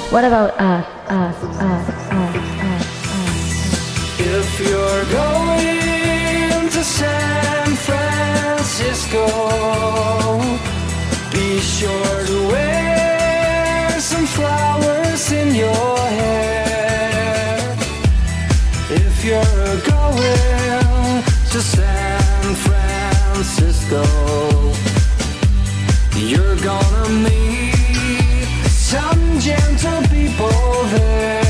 What about us? If you're going to San Francisco, be sure to wear some flowers in your hair. If you're going to San Francisco, you're gonna meet some gentle people there.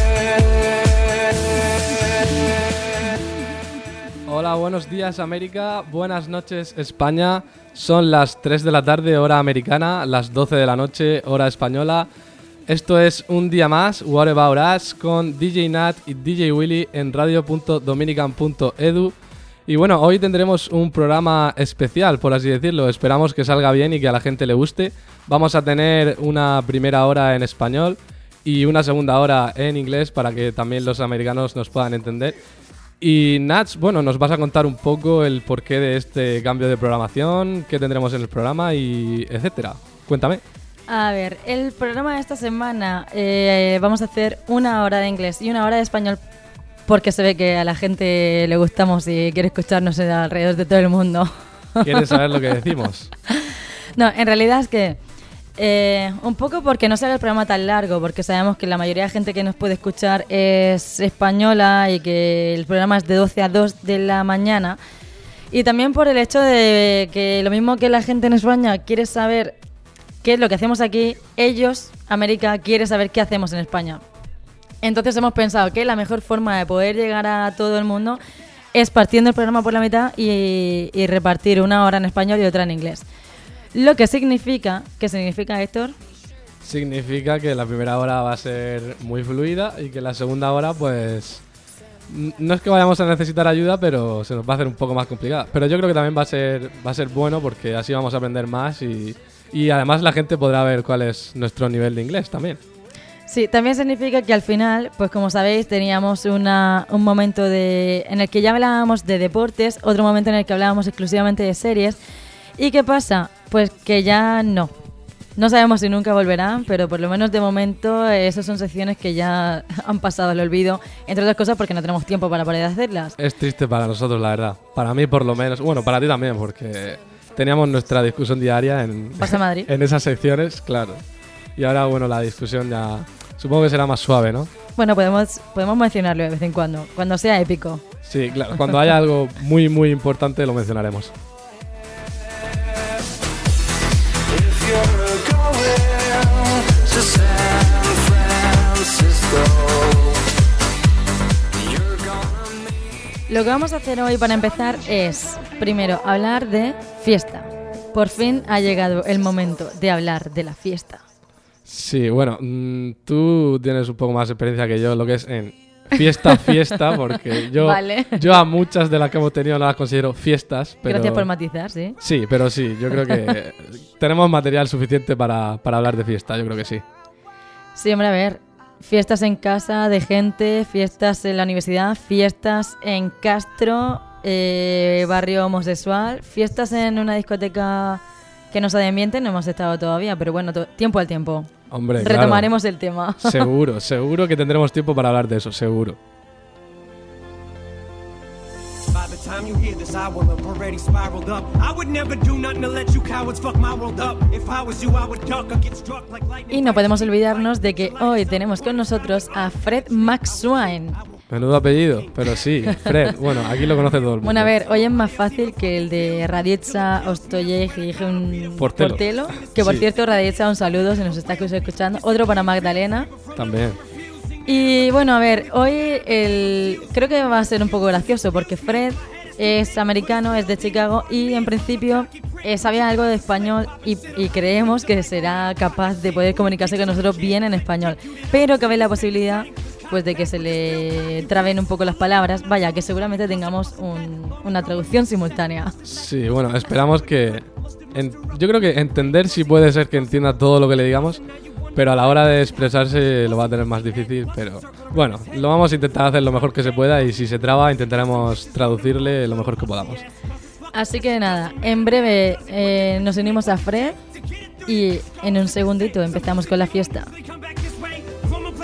Hola, buenos días América, buenas noches España. Son las 3 de la tarde, hora americana, las 12 de la noche, hora española. Esto es un día más, What About Us, con DJ Nat y DJ Willy en radio.dominican.edu. Y bueno, hoy tendremos un programa especial, por así decirlo. Esperamos que salga bien y que a la gente le guste. Vamos a tener una primera hora en español y una segunda hora en inglés para que también los americanos nos puedan entender. Y Nats, bueno, nos vas a contar un poco el porqué de este cambio de programación, qué tendremos en el programa y etcétera. Cuéntame. A ver, el programa de esta semana vamos a hacer una hora de inglés y una hora de español porque se ve que a la gente le gustamos y quiere escucharnos alrededor de todo el mundo. ¿Quieres saber lo que decimos? No, en realidad es que un poco porque no se haga el programa tan largo, porque sabemos que la mayoría de gente que nos puede escuchar es española y que el programa es de 12 a 2 de la mañana. Y también por el hecho de que lo mismo que la gente en España quiere saber qué es lo que hacemos aquí, ellos, América, quiere saber qué hacemos en España. Entonces hemos pensado que la mejor forma de poder llegar a todo el mundo es partiendo el programa por la mitad y repartir una hora en español y otra en inglés. Lo que significa, ¿qué significa, Héctor? Significa que la primera hora va a ser muy fluida y que la segunda hora, pues, no es que vayamos a necesitar ayuda, pero se nos va a hacer un poco más complicada. Pero yo creo que también va a ser bueno porque así vamos a aprender más y además la gente podrá ver cuál es nuestro nivel de inglés también. Sí, también significa que al final, pues como sabéis, teníamos un momento en el que ya hablábamos de deportes, otro momento en el que hablábamos exclusivamente de series. ¿Y qué pasa? Pues que ya no. No sabemos si nunca volverán, pero por lo menos de momento esas son secciones que ya han pasado al olvido, entre otras cosas porque no tenemos tiempo para poder hacerlas. Es triste para nosotros, la verdad. Para mí por lo menos. Bueno, para ti también, porque teníamos nuestra discusión diaria en esas secciones, claro. Y ahora, bueno, la discusión ya supongo que será más suave, ¿no? Bueno, podemos mencionarlo de vez en cuando sea épico. Sí, claro. Cuando haya algo muy, muy importante lo mencionaremos. Lo que vamos a hacer hoy para empezar es, primero, hablar de fiesta. Por fin ha llegado el momento de hablar de la fiesta. Sí, bueno, tú tienes un poco más experiencia que yo, lo que es en fiesta, porque yo a muchas de las que hemos tenido no las considero fiestas. Pero, gracias por matizar, ¿sí? Sí, pero sí, yo creo que tenemos material suficiente para hablar de fiesta, yo creo que sí. Sí, hombre, a ver, fiestas en casa de gente, fiestas en la universidad, fiestas en Castro, barrio homosexual, fiestas en una discoteca que no sea de ambiente, no hemos estado todavía, pero bueno, tiempo al tiempo. Hombre, retomaremos el tema. Seguro que tendremos tiempo para hablar de eso, seguro. Y no podemos olvidarnos de que hoy tenemos con nosotros a Fred McSwain. Menudo apellido, pero sí, Fred. Bueno, aquí lo conoce todo el mundo. Bueno, a ver, hoy es más fácil que el de Radietza Ostoyej y Portelo. Que por cierto, Radietza, un saludo si nos está escuchando. Otro para Magdalena. También. Y bueno, a ver, hoy creo que va a ser un poco gracioso porque Fred es americano, es de Chicago y en principio sabía algo de español y creemos que será capaz de poder comunicarse con nosotros bien en español. Pero cabe la posibilidad pues de que se le traben un poco las palabras, vaya, que seguramente tengamos una traducción simultánea. Sí, bueno, esperamos que... yo creo que entender sí puede ser que entienda todo lo que le digamos, pero a la hora de expresarse lo va a tener más difícil, pero bueno, lo vamos a intentar hacer lo mejor que se pueda y si se traba intentaremos traducirle lo mejor que podamos. Así que nada, en breve nos unimos a Fred y en un segundito empezamos con la fiesta.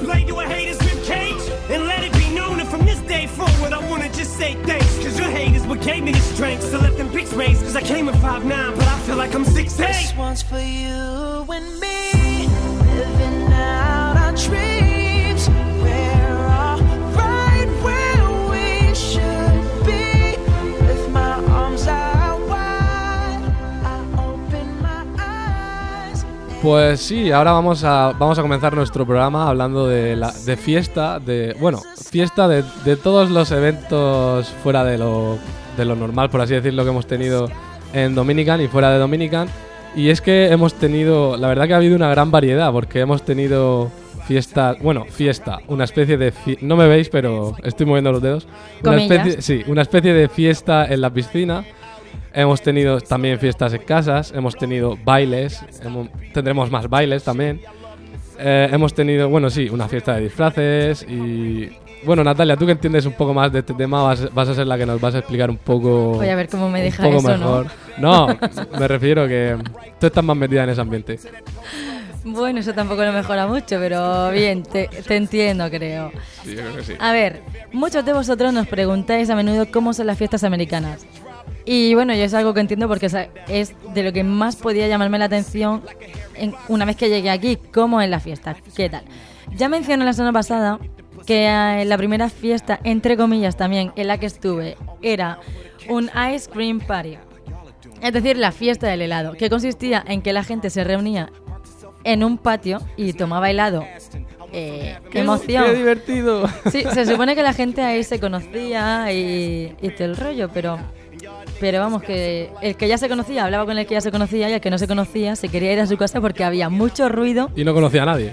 play to a hater's rib cage. And let it be known that from this day forward, I wanna just say thanks. Cause your haters what gave me the strength. So let them pics raise. Cause I came in 5'9", but I feel like I'm 6'8". This one's for you and me, living out our dreams. We're all right where we should be. With my arms out wide, I open my eyes. Pues sí, ahora vamos a comenzar nuestro programa hablando de fiesta, fiesta de todos los eventos fuera de lo normal, por así decirlo, que hemos tenido en Dominican y fuera de Dominican. Y es que hemos tenido, la verdad que ha habido una gran variedad, porque hemos tenido fiesta, una especie de no me veis, pero estoy moviendo los dedos. Una especie de fiesta en la piscina. Hemos tenido también fiestas en casas, hemos tenido bailes, tendremos más bailes también. Hemos tenido, una fiesta de disfraces y... Bueno, Natalia, tú que entiendes un poco más de este tema, vas a ser la que nos vas a explicar un poco... Voy a ver cómo me deja un poco eso, mejor. No, me refiero que tú estás más metida en ese ambiente. Bueno, eso tampoco lo mejora mucho, pero bien, te entiendo, creo. Sí, yo creo que sí. A ver, muchos de vosotros nos preguntáis a menudo cómo son las fiestas americanas. Y bueno, yo es algo que entiendo porque es de lo que más podía llamarme la atención una vez que llegué aquí, cómo es la fiesta, qué tal. Ya mencioné la semana pasada que la primera fiesta, entre comillas también, en la que estuve, era un ice cream party. Es decir, la fiesta del helado, que consistía en que la gente se reunía en un patio y tomaba helado. ¡Qué emoción! ¡Qué divertido! Sí, se supone que la gente ahí se conocía y todo el rollo, pero vamos, que el que ya se conocía hablaba con el que ya se conocía y el que no se conocía se quería ir a su casa porque había mucho ruido. Y no conocía a nadie.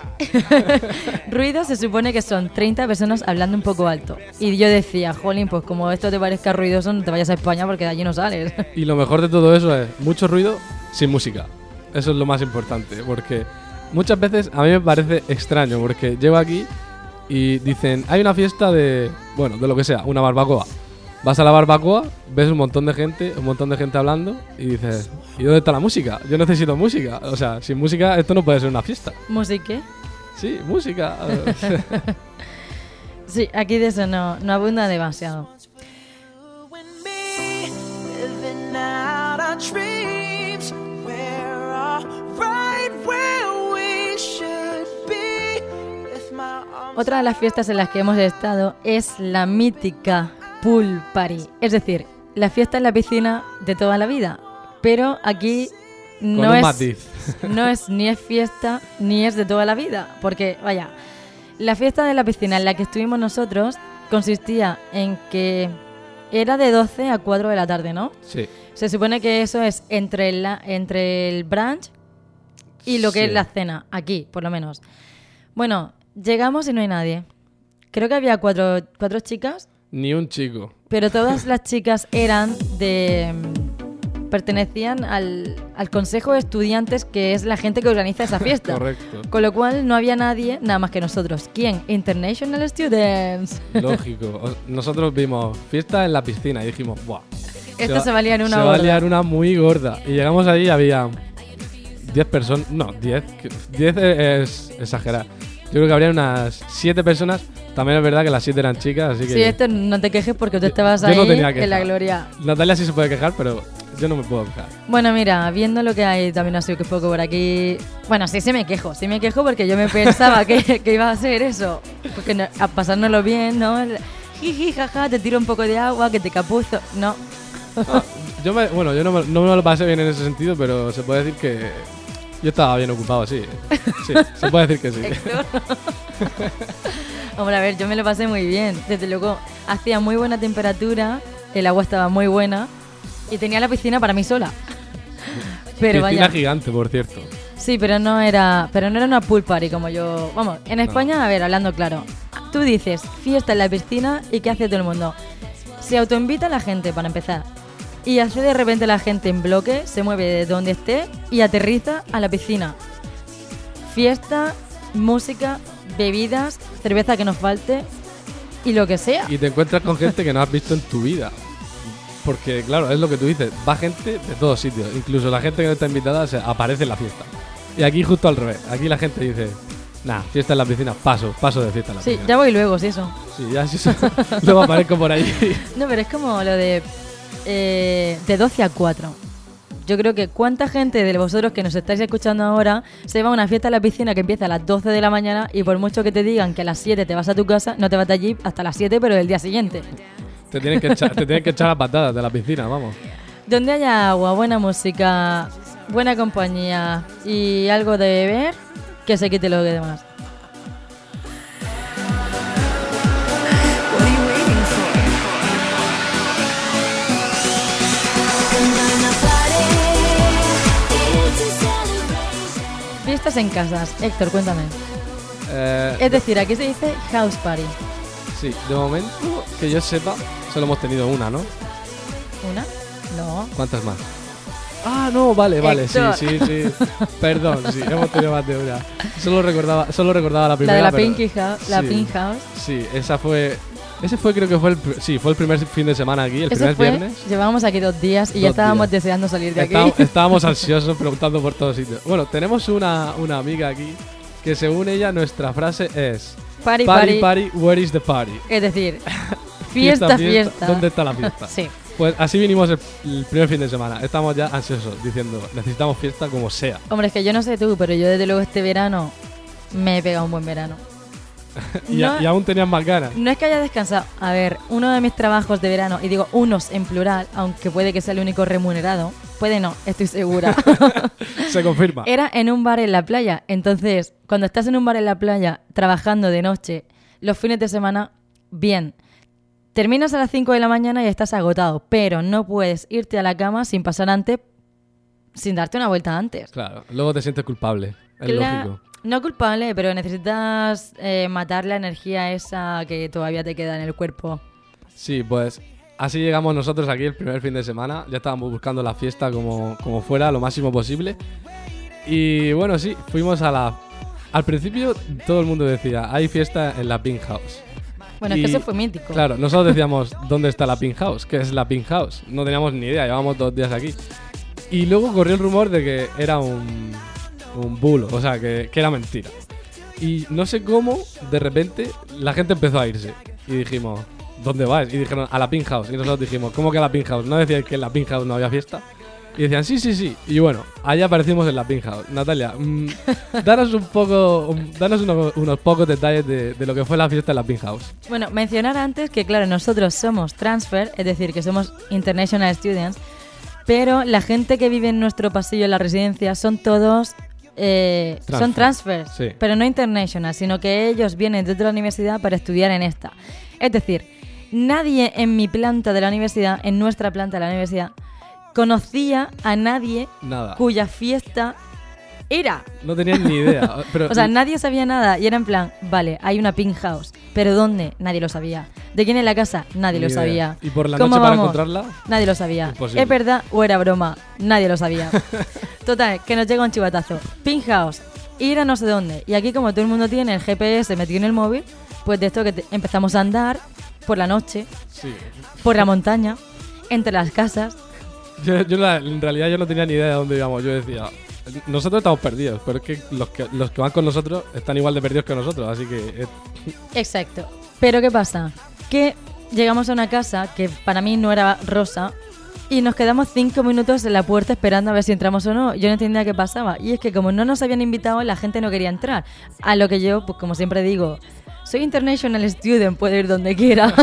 Ruido se supone que son 30 personas hablando un poco alto. Y yo decía, jolín, pues como esto te parezca ruidoso, no te vayas a España porque de allí no sales. Y lo mejor de todo eso es mucho ruido sin música. Eso es lo más importante, porque muchas veces a mí me parece extraño, porque llego aquí y dicen, hay una fiesta de lo que sea, una barbacoa. Vas a la barbacoa, ves un montón de gente hablando y dices, ¿y dónde está la música? Yo necesito música. O sea, sin música esto no puede ser una fiesta. ¿Música? Sí, música. Sí, aquí de eso no abunda demasiado. Otra de las fiestas en las que hemos estado es la mítica pool party, es decir, la fiesta en la piscina de toda la vida, pero aquí no es ni es fiesta ni es de toda la vida, porque vaya, la fiesta de la piscina en la que estuvimos nosotros consistía en que era de 12 a 4 de la tarde, ¿no? Sí. Se supone que eso es entre el brunch y lo que es la cena, aquí, por lo menos. Bueno, llegamos y no hay nadie. Creo que había cuatro chicas. Ni un chico. Pero todas las chicas pertenecían al consejo de estudiantes, que es la gente que organiza esa fiesta. Correcto. Con lo cual no había nadie, nada más que nosotros. ¿Quién? International Students. Lógico. Nosotros vimos fiesta en la piscina y dijimos, ¡buah! Esto se va a liar una gorda. Se va a liar una muy gorda. Y llegamos allí y había 10 personas. No, 10. 10 es exagerar. Yo creo que habría unas 7 personas. También es verdad que las 7 eran chicas, así que... Sí, esto no te quejes porque tú estabas ahí en la gloria. Natalia sí se puede quejar, pero yo no me puedo quejar. Bueno, mira, viendo lo que hay también así que poco por aquí... Bueno, sí me quejo porque yo me pensaba que iba a ser eso. Porque a pasárnoslo bien, ¿no? Jiji, jaja, te tiro un poco de agua, que te capuzo... No. Yo no me lo pasé bien en ese sentido, pero se puede decir que... Yo estaba bien ocupado, sí. Sí, se puede decir que sí. Hombre, a ver, yo me lo pasé muy bien. Desde luego, hacía muy buena temperatura, el agua estaba muy buena y tenía la piscina para mí sola. Pero piscina gigante, por cierto. Sí, pero no era una pool party como yo... Vamos, en España, a ver, hablando claro, tú dices fiesta en la piscina y ¿qué hace todo el mundo? Se autoinvita a la gente, para empezar. Y hace de repente la gente en bloque, se mueve de donde esté y aterriza a la piscina. Fiesta, música, bebidas, cerveza que nos falte y lo que sea. Y te encuentras con gente que no has visto en tu vida. Porque, claro, es lo que tú dices, va gente de todos sitios. Incluso la gente que no está invitada aparece en la fiesta. Y aquí justo al revés. Aquí la gente dice, Nah, fiesta en la piscina, paso de fiesta en la Sí, piscina. ya voy luego, sí, eso. Sí, ya sí, luego aparezco por ahí. No, pero es como lo de 12 a 4. Yo creo que cuánta gente de vosotros que nos estáis escuchando ahora se va a una fiesta en la piscina que empieza a las 12 de la mañana y por mucho que te digan que a las 7 te vas a tu casa, no te vas de allí hasta las 7, pero del día siguiente. Te tienen que echar a patadas de la piscina, vamos. Donde haya agua, buena música, buena compañía y algo de beber, que se quite lo demás. What are you waiting for? Fiestas en casas. Héctor, cuéntame. Eh, Es decir, aquí se dice house party. sí, de momento, que yo sepa, solo hemos tenido una, ¿no? ¿Una? No. ¿Cuántas más? Ah, no, vale, sí. Héctor. Perdón, sí, hemos tenido más de una. Solo recordaba la La primera. de la pero- Pinky House. La sí. Pink House. Sí, ese fue creo que fue el primer fin de semana aquí, el Ese primer fue, viernes. llevábamos aquí 2 días y ya 2 estábamos días. deseando salir de aquí. Estábamos ansiosos preguntando por todos sitios. Bueno, tenemos una amiga aquí que según ella nuestra frase es Party, Party, party. party, where is the party? Es decir, fiesta. ¿Dónde está la fiesta? Sí. Pues así vinimos el primer fin de semana. Estamos ya ansiosos, diciendo, necesitamos fiesta como sea. Hombre, es que yo no sé tú, pero yo desde luego este verano me he pegado un buen verano. Y, No- y aún tenías más ganas. No es que haya descansado. A ver, uno de mis trabajos de verano, y digo unos en plural, aunque puede que sea el único remunerado, puede no, estoy segura, Se confirma. era en un bar en la playa. Entonces, cuando estás en un bar en la playa trabajando de noche, los fines de semana, bien. Terminas a las 5 de la mañana y estás agotado, pero no puedes irte a la cama sin pasar antes, sin darte una vuelta antes. Claro, luego te sientes culpable. Es Cla- lógico. No culpable, pero necesitas matar la energía esa que todavía te queda en el cuerpo. Sí, pues así llegamos nosotros aquí el primer fin de semana. Ya estábamos buscando la fiesta como fuera, lo máximo posible. Y bueno, sí, fuimos Al principio todo el mundo decía, hay fiesta en la Pink House. Bueno, es Y, que eso fue mítico. Claro, nosotros decíamos, ¿dónde está la Pink House? ¿Qué es la Pink House? No teníamos ni idea, llevábamos 2 días aquí. Y luego corrió el rumor de que era un bulo, o sea, que era mentira. Y no sé cómo, de repente, la gente empezó a irse. Y dijimos, ¿dónde vais? Y dijeron, a la Pink House. Y nosotros dijimos, ¿cómo que a la Pink House? ¿No decíais que en la Pink House no había fiesta? Y decían, sí. Y bueno, allá aparecimos en la Pink House. Natalia, danos unos pocos detalles de lo que fue la fiesta en la Pink House. Bueno, mencionar antes que, claro, nosotros somos transfer, es decir, que somos international students, pero la gente que vive en nuestro pasillo en la residencia son todos... son transfers, Sí. pero no international, sino que ellos vienen de otra universidad para estudiar en esta. Es decir, nadie en mi planta de la universidad, en nuestra planta de la universidad, conocía a nadie Nada. cuya fiesta era. No tenían ni idea. Pero, O sea, nadie sabía nada y era en plan, vale, hay una Pink House, pero ¿dónde? Nadie lo sabía. ¿De quién es la casa? Nadie Ni lo idea. sabía. ¿Y por la ¿Cómo noche para vamos? encontrarla? Nadie lo sabía. Imposible. ¿Es verdad o era broma? Nadie lo sabía. Total, que nos llega un chivatazo. Pink House, ir a no sé dónde. Y aquí como todo el mundo tiene el GPS metido en el móvil, pues de esto que empezamos a andar por la noche, Sí. por la montaña, entre las casas. En realidad yo no tenía ni idea de dónde íbamos. Yo decía, nosotros estamos perdidos, pero es que los que van con nosotros están igual de perdidos que nosotros, así que... Exacto. Pero ¿qué pasa? Que llegamos a una casa que para mí no era rosa y nos quedamos 5 minutos en la puerta esperando a ver si entramos o no. Yo no entendía qué pasaba. Y es que como no nos habían invitado, la gente no quería entrar. A lo que yo, pues como siempre digo, soy international student, puedo ir donde quiera.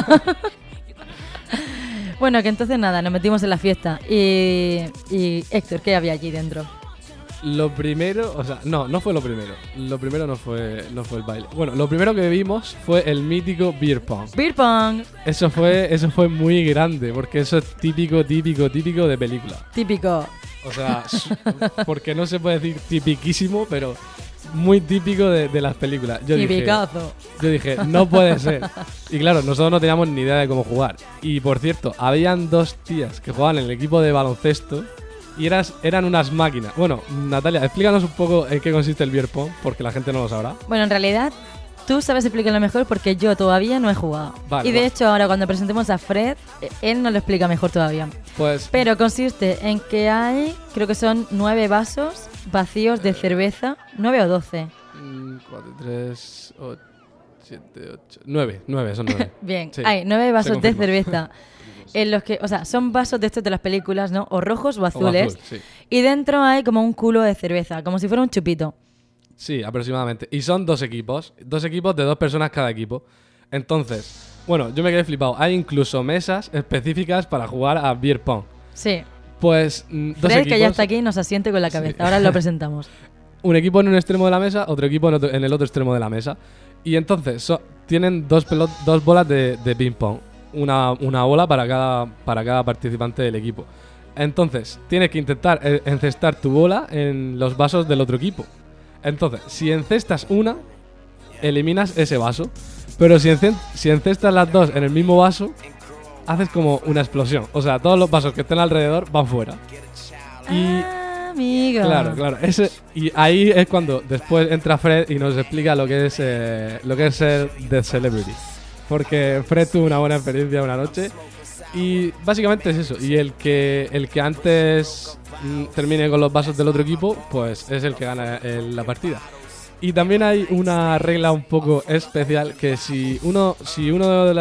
Bueno, que entonces nada, nos metimos en la fiesta. Y Héctor, ¿qué había allí dentro? Lo primero, o sea, no fue lo primero. Lo primero no fue el baile. Bueno, lo primero que vimos fue el mítico beer pong. Beer pong, Eso fue muy grande, porque eso es típico de película. típico. O sea, porque no se puede decir tipiquísimo, pero muy típico de las películas. Yo dije, no puede ser. Y claro, nosotros no teníamos ni idea de cómo jugar. Y por cierto, habían 2 tías que jugaban en el equipo de baloncesto y eran unas máquinas. Bueno, Natalia, explícanos un poco en qué consiste el beer pong, porque la gente no lo sabrá. Bueno, en realidad, tú sabes explicarlo mejor porque yo todavía no he jugado. Vale, y de vale. hecho, ahora cuando presentemos a Fred, él nos lo explica mejor todavía. Pues Pero consiste en que hay, creo que son 9 vasos vacíos de cerveza, 9 o 12. 4, 3, 8, 7, 8, 9. 9, son 9. Bien, Sí, hay 9 vasos se de confirma. cerveza. En los que, o sea, son vasos de estos de las películas, ¿no? O rojos o O azules. azul, sí. Y dentro hay como un culo de cerveza, como si fuera un chupito. Sí, aproximadamente. Y son 2 equipos. 2 equipos de 2 personas cada equipo. Entonces, bueno, yo me quedé flipado. Hay incluso mesas específicas para jugar a beer pong. Sí. Pues 2 Fred, equipos. que ya está aquí, nos asiente con la cabeza. Ahora lo presentamos. Un equipo en un extremo de la mesa, otro equipo en el otro extremo de la mesa. Y entonces tienen 2 bolas de ping pong. Una bola para cada participante del equipo. Entonces, tienes que intentar encestar tu bola en los vasos del otro equipo. Entonces, si encestas una, eliminas ese vaso. Pero si encestas las 2 en el mismo vaso, haces como una explosión. O sea, todos los vasos que estén alrededor van fuera. Y Amigo. claro. Y ahí es cuando después entra Fred y nos explica lo que es ser The Celebrity. Porque Fred tuvo una buena experiencia una noche. Y básicamente es eso. Y el que antes termine con los vasos del otro equipo, pues es el que gana la partida. Y también hay una regla un poco especial, que si una de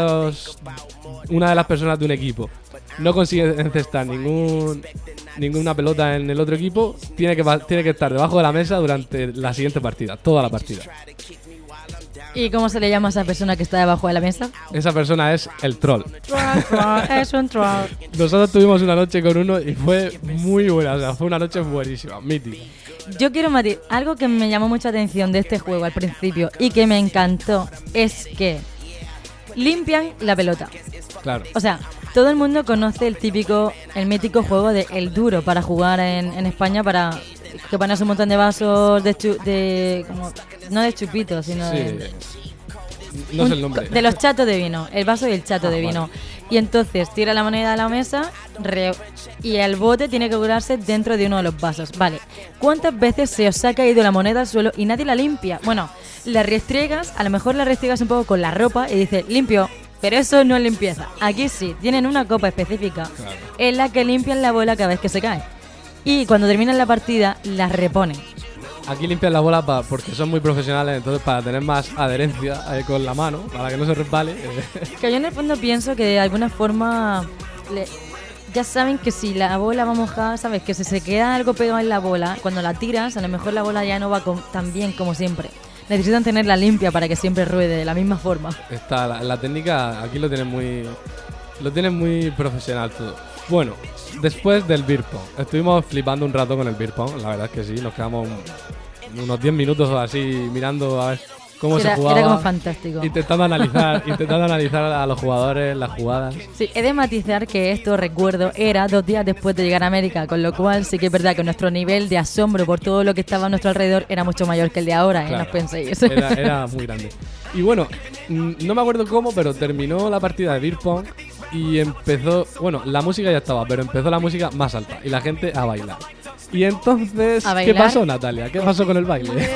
las personas de un equipo no consigue encestar ninguna pelota en el otro equipo, tiene que estar debajo de la mesa durante la siguiente partida, toda la partida. ¿Y cómo se le llama a esa persona que está debajo de la mesa? Esa persona es el troll. Es un troll. Nosotros tuvimos una noche con uno y fue muy buena, o sea, fue una noche buenísima, mítica. Yo quiero matizar, algo que me llamó mucha atención de este juego al principio y que me encantó es que limpian la pelota. Claro. O sea, todo el mundo conoce el mítico juego de El Duro para jugar en España, para que pones un montón de vasos no de chupitos, sino Sí. No sé el nombre. de los chatos de vino, el vaso y el chato de vale. vino. Y entonces tira la moneda a la mesa y el bote tiene que curarse dentro de uno de los vasos. Vale, ¿cuántas veces se os ha caído la moneda al suelo y nadie la limpia? Bueno, la restriegas, a lo mejor la restriegas un poco con la ropa y dices, limpio. Pero eso no es limpieza. Aquí sí, tienen una copa específica en la que limpian la bola cada vez que se cae. Y cuando terminan la partida, la reponen. Aquí limpian la bola porque son muy profesionales, entonces para tener más adherencia con la mano, para que no se resbale. Que yo en el fondo pienso que de alguna forma ya saben que si la bola va mojada, sabes que si se queda algo pegado en la bola, cuando la tiras, a lo mejor la bola ya no va tan bien como siempre. Necesitan tenerla limpia para que siempre ruede de la misma forma. Está la técnica, aquí lo tienen muy profesional todo. Bueno, después del beer pong, estuvimos flipando un rato con el beer pong, la verdad es que sí, nos quedamos unos 10 minutos o así mirando a ver cómo se jugaba. Era como fantástico. Intentando analizar a los jugadores, las jugadas. Sí, he de matizar que esto, recuerdo, era 2 días después de llegar a América, con lo cual sí que es verdad que nuestro nivel de asombro por todo lo que estaba a nuestro alrededor era mucho mayor que el de ahora, Claro, no os penséis. Era muy grande. Y bueno, no me acuerdo cómo, pero terminó la partida de beer pong y empezó, bueno, la música ya estaba, pero empezó la música más alta y la gente a bailar. Y entonces, ¿A ¿qué bailar? pasó, Natalia? ¿Qué pasó con el baile?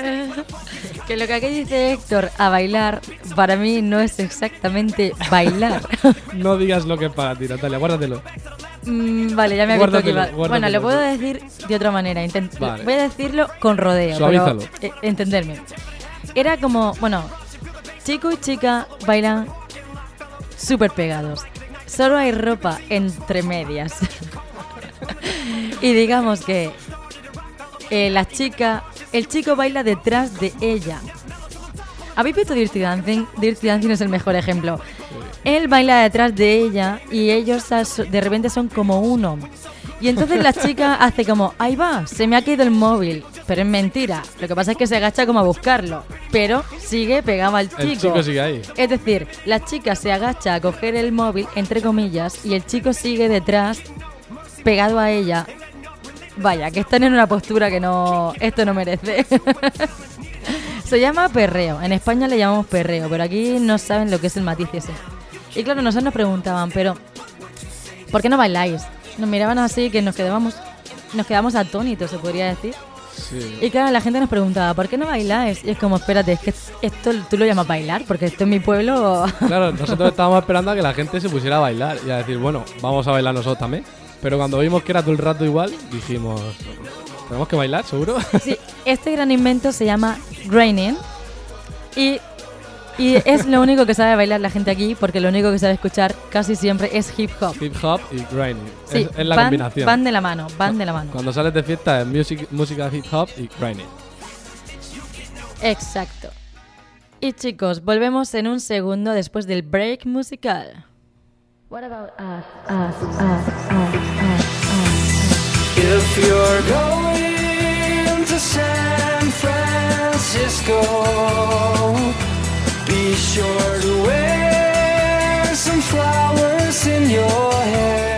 Que lo que aquí dice Héctor, a bailar, para mí no es exactamente bailar. No digas lo que es para ti, Natalia, guárdatelo. Vale, ya me he visto que Guárdatelo, Bueno, guárdatelo. lo puedo decir de otra manera. Vale. Voy a decirlo con rodeo, Suavízalo. pero entenderme. Era como, bueno, chico y chica bailan súper pegados. Solo hay ropa entre medias. Y digamos que el chico baila detrás de ella. ¿Habéis visto Dirty Dancing? Dirty Dancing es el mejor ejemplo. Él baila detrás de ella y ellos de repente son como uno. Y entonces la chica hace como, ahí va, se me ha caído el móvil. Pero es mentira. Lo que pasa es que se agacha como a buscarlo. Pero sigue pegado al chico. El chico sigue ahí. Es decir, la chica se agacha a coger el móvil, entre comillas, y el chico sigue detrás, pegado a ella. Vaya, que están en una postura que esto no merece. Se llama perreo. En España le llamamos perreo, pero aquí no saben lo que es el matiz ese. Y claro, nosotros nos preguntaban, pero ¿por qué no bailáis? Nos miraban así que nos quedamos atónitos, se podría decir. Sí. Y claro, la gente nos preguntaba, ¿por qué no bailáis? Y es como, espérate, es que esto tú lo llamas bailar, porque esto en mi pueblo... Claro, nosotros estábamos esperando a que la gente se pusiera a bailar y a decir, bueno, vamos a bailar nosotros también. Pero cuando vimos que era todo el rato igual, dijimos, ¿Tenemos que bailar, seguro? Sí, este gran invento se llama graining y es lo único que sabe bailar la gente aquí, porque lo único que sabe escuchar casi siempre es hip hop. Hip hop y grinding. Sí, Es la van, combinación. van de la mano, van de la mano. Cuando sales de fiesta es música hip hop y grinding. Exacto. Y chicos, volvemos en un segundo después del break musical. What about If you're going to San Francisco, be sure to wear some flowers in your hair.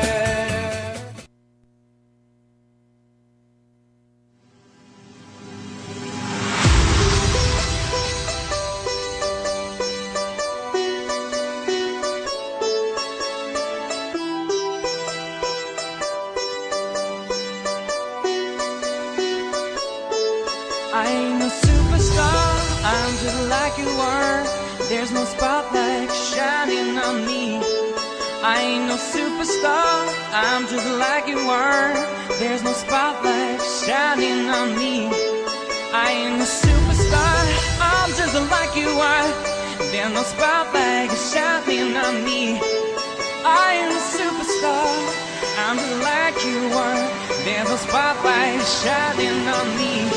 I ain't no superstar, I'm just like you are. There's no spotlight shining on me. I ain't no superstar, I'm just like you are. There's no spotlight shining on me. I ain't no superstar, I'm just like you are. There's no spotlight shining on me. I ain't no superstar, I'm just like you are. There's no spotlight shining on me.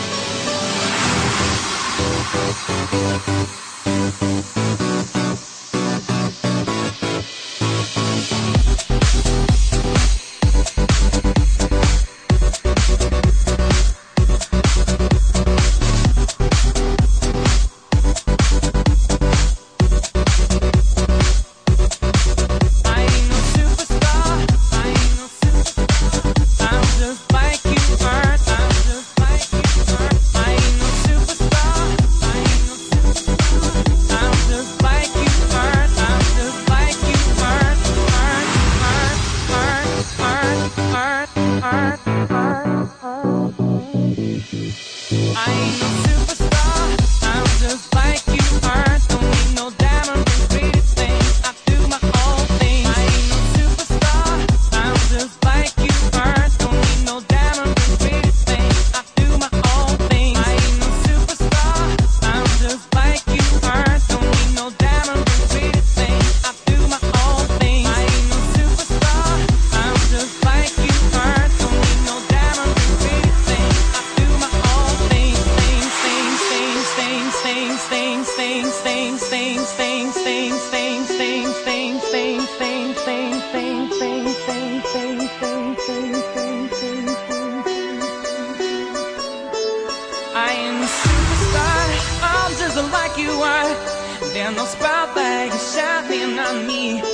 There's no spotlight shining on me.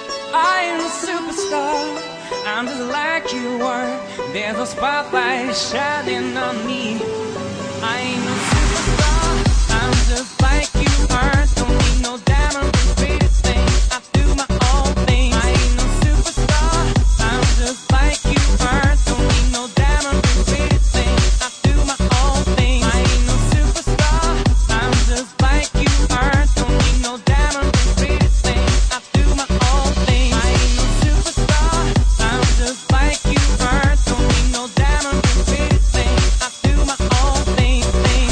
I am a superstar, I'm just like you are. There's no spotlight shining on me. I ain't no superstar, I'm just like you are. Don't need no diamond ring, pretty thing. I do my own thing. I ain't no superstar, I'm just like you are. Don't need no diamond ring, pretty thing. I do my own thing. I ain't no superstar, I'm just like you are. Don't need no diamond ring, pretty thing. I do my own thing. I ain't no superstar, I'm just like you are. Don't need no diamond ring, pretty thing. I do my own thing.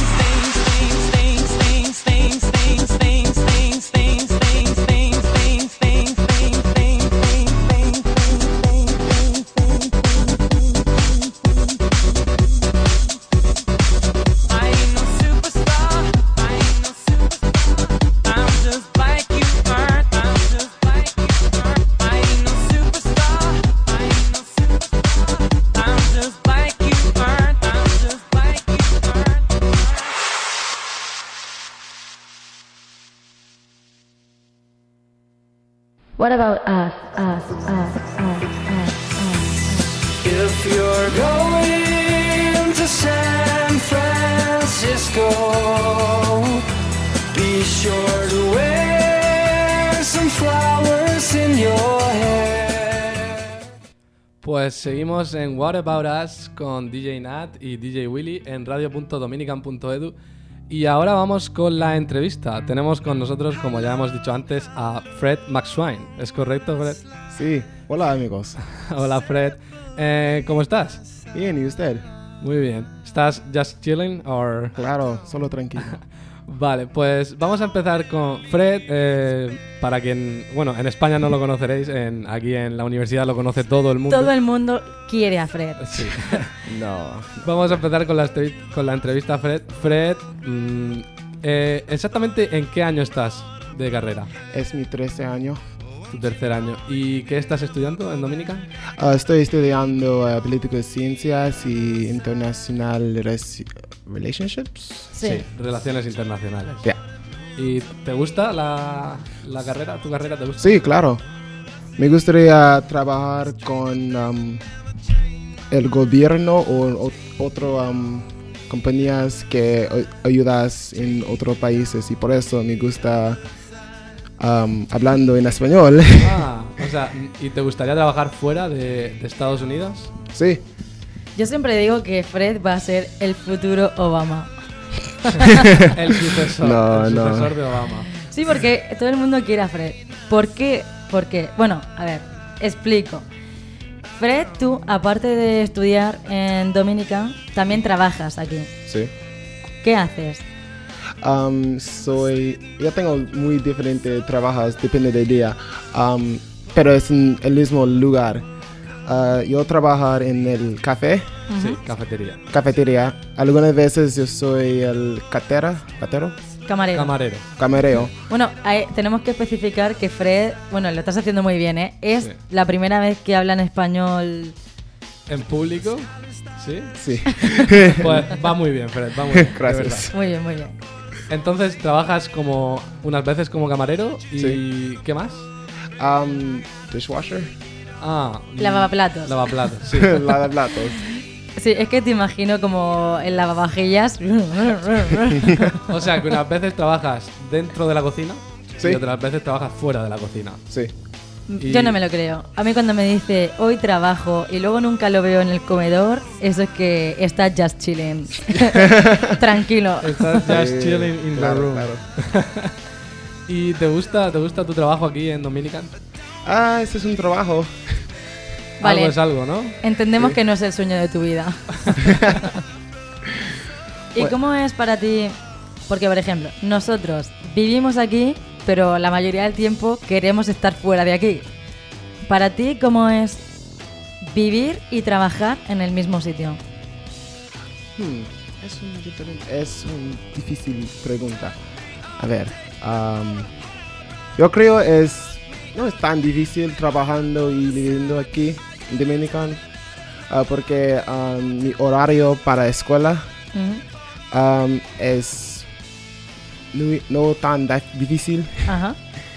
I ain't no superstar, I ain't no superstar. I'm just like you are. I'm just like you are. I ain't no superstar, I ain't no superstar. I'm just like you are. I'm just like you are. What about us? If you're going to San Francisco, be sure to wear some flowers in your hair. Pues seguimos en What About Us con DJ Nat y DJ Willy en radio.dominican.edu. Y ahora vamos con la entrevista. Tenemos con nosotros, como ya hemos dicho antes, a Fred McSwine. ¿Es correcto, Fred? Sí, hola amigos. Hola, Fred. ¿Cómo estás? Bien, ¿y usted? Muy bien. ¿Estás just chilling or...? Claro, solo tranquilo. Vale, pues vamos a empezar con Fred. Para quien, bueno, en España no lo conoceréis, aquí en la universidad lo conoce todo el mundo. Todo el mundo quiere a Fred. Sí. No. Vamos a empezar con la entrevista a Fred. Fred, exactamente en qué año estás de carrera? Es mi 13 año. Tu tercer año. ¿Y qué estás estudiando en Dominican? Estoy estudiando Políticas Ciencias y International Relationships. Sí. Relaciones internacionales. Ya. ¿Y te gusta la carrera? ¿Tu carrera te gusta? Sí, claro. Me gustaría trabajar con el gobierno o otras compañías que ayudas en otros países y por eso me gusta hablando en español. Ah, o sea, ¿y te gustaría trabajar fuera de Estados Unidos? Sí. Yo siempre digo que Fred va a ser el futuro Obama. El sucesor, No, el no. sucesor de Obama. Sí, porque todo el mundo quiere a Fred. ¿Por qué? Porque, bueno, a ver, explico. Fred, tú, aparte de estudiar en Dominican, también trabajas aquí. Sí. ¿Qué haces? Yo tengo muy diferentes trabajos, depende del día, pero es en el mismo lugar. Yo trabajo en el café, Sí, cafetería. Algunas veces yo soy el catero, Camarero. camarero. Bueno, tenemos que especificar que Fred, bueno, lo estás haciendo muy bien, ¿eh? Es Sí. la primera vez que habla en español. ¿En público? ¿Sí? Sí. Pues va muy bien, Fred, va muy bien. de Gracias. verdad. Muy bien, muy bien. Entonces, trabajas como unas veces como camarero y Sí. ¿qué más? Dishwasher. Ah, Lavaplatos. Lavaplatos, sí. Lavaplatos. Sí, es que te imagino como en lavavajillas. O sea, que unas veces trabajas dentro de la cocina Sí. y otras veces trabajas fuera de la cocina. Sí. Y- Yo no me lo creo. A mí cuando me dice hoy trabajo y luego nunca lo veo en el comedor, eso es que está just chilling. Tranquilo. Estás just Sí, chilling in claro, the room. claro. ¿Y te gusta tu trabajo aquí en Dominican? Ese es un trabajo. Vale. Algo es algo, ¿no? Entendemos que no es el sueño de tu vida. ¿Y cómo es para ti? Porque, por ejemplo, nosotros vivimos aquí, pero la mayoría del tiempo queremos estar fuera de aquí. Para ti, ¿cómo es vivir y trabajar en el mismo sitio? Es una difícil pregunta. A ver, yo creo no es tan difícil trabajando y viviendo aquí en Dominican porque mi horario para escuela Ujú. es no tan difícil, Ajá.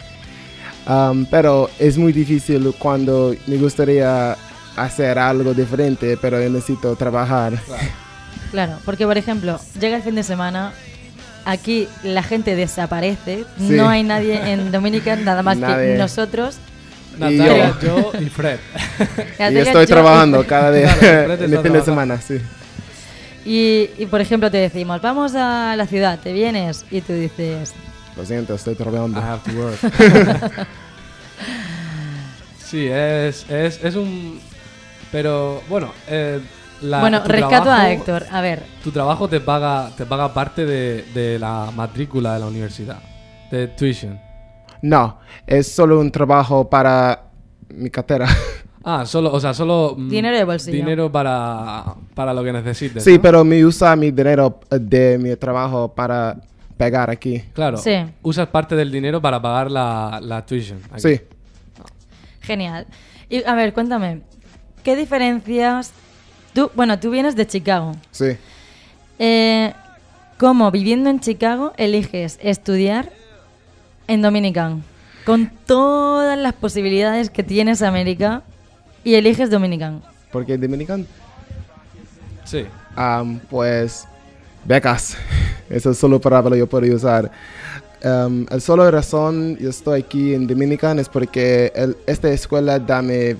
pero es muy difícil cuando me gustaría hacer algo diferente, pero yo necesito trabajar. Claro, porque, por ejemplo, llega el fin de semana, aquí la gente desaparece, Sí. no hay nadie en Dominican, nada más que Nadie. nosotros. Natalia, yo y Fred. Y estoy trabajando cada día Claro, Fred en el está fin de trabajando. semana, sí. Y, por ejemplo, te decimos, vamos a la ciudad, ¿te vienes? Y tú dices, Lo siento, estoy trabajando. I have to work. Sí, es un... Pero, bueno... bueno, tu rescato trabajo- a Héctor, a ver, Tu trabajo te paga parte de la matrícula de la universidad, de tuition. No, es solo un trabajo para mi cartera. Ah, solo Dinero de bolsillo. dinero para lo que necesites. Sí, ¿no? pero me usa mi dinero de mi trabajo para pegar aquí. Claro, Sí. usas parte del dinero para pagar la tuition. aquí. Sí. genial. Y a ver, cuéntame, ¿qué diferencias? Tú vienes de Chicago. Sí. ¿Cómo viviendo en Chicago eliges estudiar en Dominican? Con todas las posibilidades que tienes América y eliges Dominican. Porque Dominican, Sí. pues, becas. Esa es solo palabra que yo puedo usar. El solo razón yo estoy aquí en Dominican es porque esta escuela dame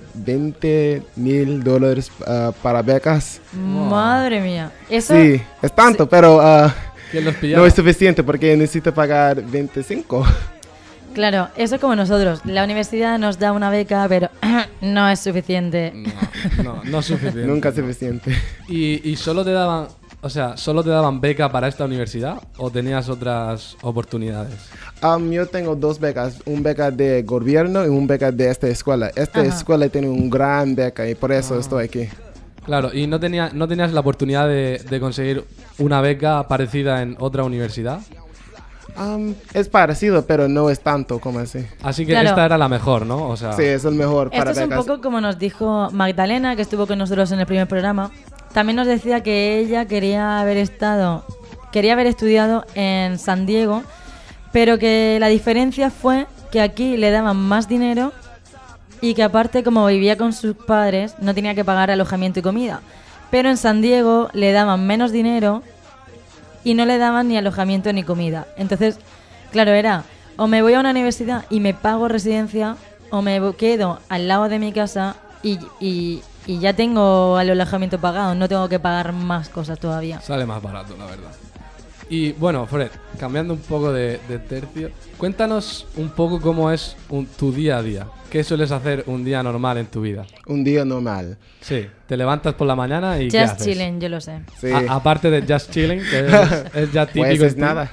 $20,000 para becas. Madre mía. Eso, Sí, es tanto, pero ¿Quién los pillaba? no es suficiente porque necesito pagar 25. claro, eso como nosotros. La universidad nos da una beca, pero no es suficiente. No es suficiente. Nunca suficiente. ¿Y solo te daban, solo te daban beca para esta universidad o tenías otras oportunidades? Yo tengo 2 becas, un beca de gobierno y un beca de esta escuela. Esta Ajá. escuela tiene un gran beca y por eso estoy aquí. Claro, ¿y no tenías la oportunidad de conseguir una beca parecida en otra universidad? Es parecido, pero no es tanto como así. Así que Claro. esta era la mejor, ¿no? O sea, Sí, es el mejor Esto para es un becas. poco como nos dijo Magdalena, que estuvo con nosotros en el primer programa. También nos decía que ella quería haber estudiado en San Diego, pero que la diferencia fue que aquí le daban más dinero y que aparte, como vivía con sus padres, no tenía que pagar alojamiento y comida. Pero en San Diego le daban menos dinero y no le daban ni alojamiento ni comida. Entonces, claro, era o me voy a una universidad y me pago residencia, o me quedo al lado de mi casa y ya tengo el alojamiento pagado, no tengo que pagar más cosas todavía. sale más barato, la verdad. Y bueno, Fred, cambiando un poco de tercio, cuéntanos un poco cómo es tu día a día. ¿Qué sueles hacer un día normal en tu vida? Un día normal. Sí, te levantas por la mañana y ¿qué Just haces? chilling, yo lo sé. Sí. Aparte de just chilling, que es ya típico. Pues en es ti. nada.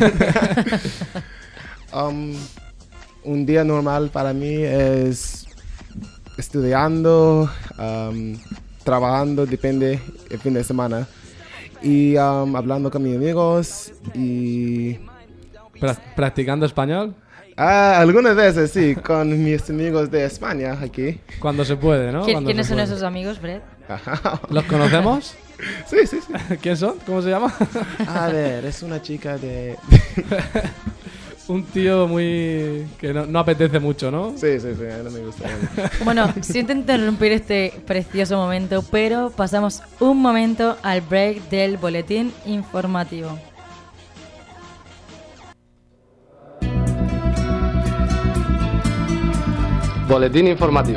Un día normal para mí es estudiando, trabajando, depende el fin de semana. Y hablando con mis amigos y... ¿Practicando español? algunas veces sí, con mis amigos de España aquí. Cuando se puede, ¿no? Cuando ¿Quiénes se son puede. esos amigos, Fred? ¿Los conocemos? Sí, sí, sí. ¿Quién son? ¿Cómo se llama? A ver, es una chica de... Un tío muy... que no apetece mucho, ¿no? Sí, sí, sí, no me gusta. Bueno, siento interrumpir este precioso momento, pero pasamos un momento al break del boletín informativo. Boletín informativo.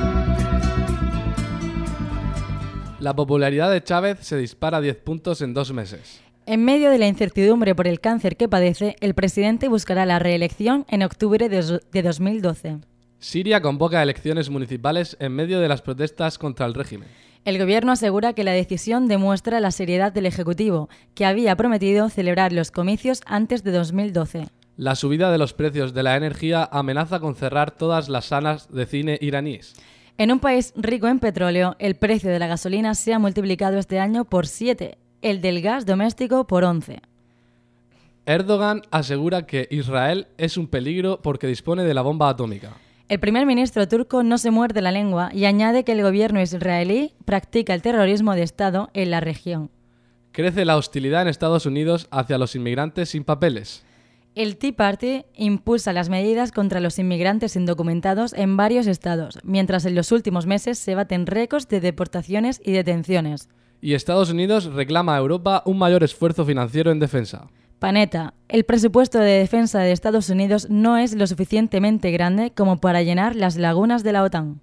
La popularidad de Chávez se dispara a 10 puntos en 2 meses. En medio de la incertidumbre por el cáncer que padece, el presidente buscará la reelección en octubre de 2012. Siria convoca elecciones municipales en medio de las protestas contra el régimen. El gobierno asegura que la decisión demuestra la seriedad del Ejecutivo, que había prometido celebrar los comicios antes de 2012. La subida de los precios de la energía amenaza con cerrar todas las salas de cine iraníes. En un país rico en petróleo, el precio de la gasolina se ha multiplicado este año por 7, el del gas doméstico por 11. Erdogan asegura que Israel es un peligro porque dispone de la bomba atómica. El primer ministro turco no se muerde la lengua y añade que el gobierno israelí practica el terrorismo de Estado en la región. Crece la hostilidad en Estados Unidos hacia los inmigrantes sin papeles. El Tea Party impulsa las medidas contra los inmigrantes indocumentados en varios estados, mientras en los últimos meses se baten récords de deportaciones y detenciones. Y Estados Unidos reclama a Europa un mayor esfuerzo financiero en defensa. Panetta, el presupuesto de defensa de Estados Unidos no es lo suficientemente grande como para llenar las lagunas de la OTAN.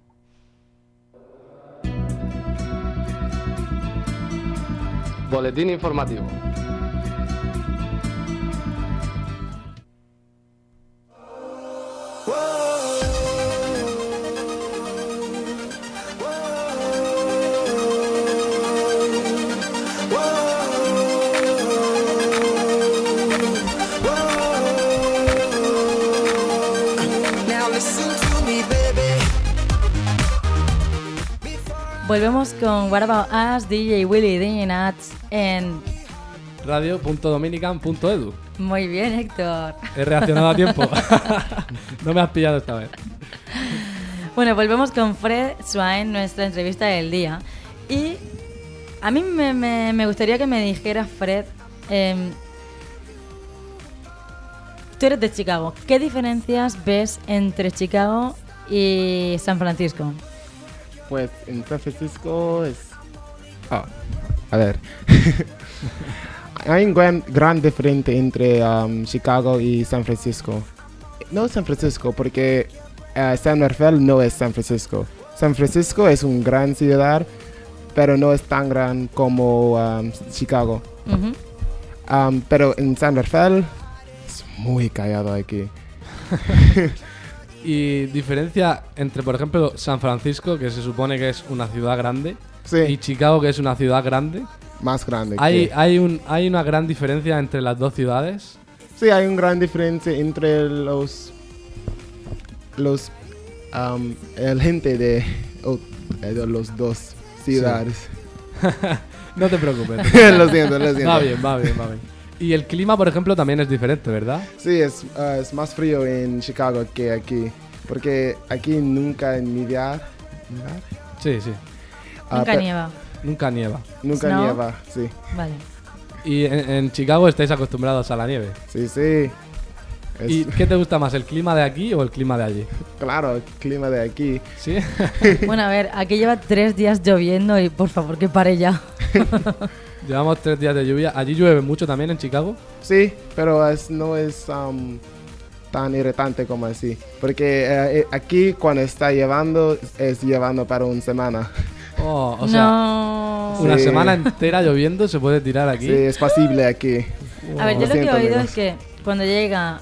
Boletín informativo. Now listen to me, baby. Volvemos con What About Us, DJ Willy D. Nuts en... Radio.dominican.edu. Muy bien, Héctor. He reaccionado a tiempo. No me has pillado esta vez. Bueno, volvemos con Fred Swain, nuestra entrevista del día. Y a mí me gustaría que me dijeras, Fred, tú eres de Chicago. ¿Qué diferencias ves entre Chicago y San Francisco? Pues en San Francisco es... a ver. Hay un gran diferencia entre Chicago y San Francisco. No San Francisco, porque San Rafael no es San Francisco. San Francisco es una gran ciudad, pero no es tan gran como Chicago. Ujú. Pero en San Rafael es muy callado aquí. Y diferencia entre, por ejemplo, San Francisco, que se supone que es una ciudad grande, Sí, y Chicago, que es una ciudad grande. más grande. Hay una gran diferencia entre las dos ciudades. Sí, hay una gran diferencia entre el gente de los dos ciudades. No te preocupes. Lo siento. Va bien. Y el clima, por ejemplo, también es diferente, ¿verdad? Sí, es más frío en Chicago que aquí. Porque aquí nunca nieva. Sí. Nunca nieva. Nunca nieva. Nunca Snow. nieva, sí. Vale. Y en Chicago estáis acostumbrados a la nieve. Sí. ¿Y qué te gusta más, el clima de aquí o el clima de allí? Claro, el clima de aquí. ¿Sí? Bueno, a ver, aquí lleva 3 días lloviendo y por favor que pare ya. Llevamos 3 días de lluvia. ¿Allí llueve mucho también en Chicago? Sí, pero no es tan irritante como así. Porque aquí cuando está llevando, es llevando para una semana. Oh, o sea, No. una Sí. semana entera lloviendo se puede tirar aquí. Sí, es posible aquí. A ver, yo Lo lo que he siento, oído amigos. es que cuando llega